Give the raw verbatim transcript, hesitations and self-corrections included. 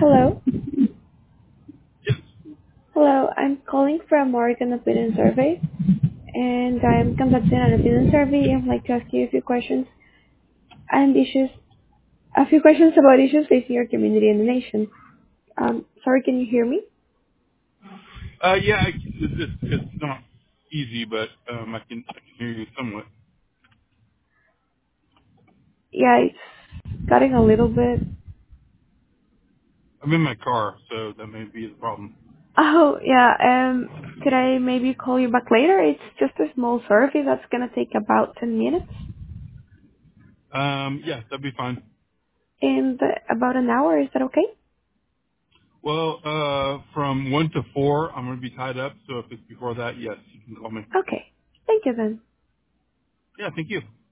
Hello. Yes. Hello, I'm calling from Oregon Opinion Survey, and I'm conducting an opinion survey. I'd like to ask you a few questions and issues, a few questions about issues facing your community and the nation. Um, sorry, can you hear me? Uh, yeah, I, it's, it's, it's not easy, but um, I can I can hear you somewhat. Yeah, it's cutting a little bit. I'm in my car, so that may be the problem. Oh, yeah, um, could I maybe call you back later? It's just a small survey that's gonna take about ten minutes, Um, yeah, that'd be fine. in the, about an hour. Is that okay? Well, uh, from one to four, I'm going to be tied up, so if it's before that, yes, you can call me. Okay. Thank you then. Yeah, thank you.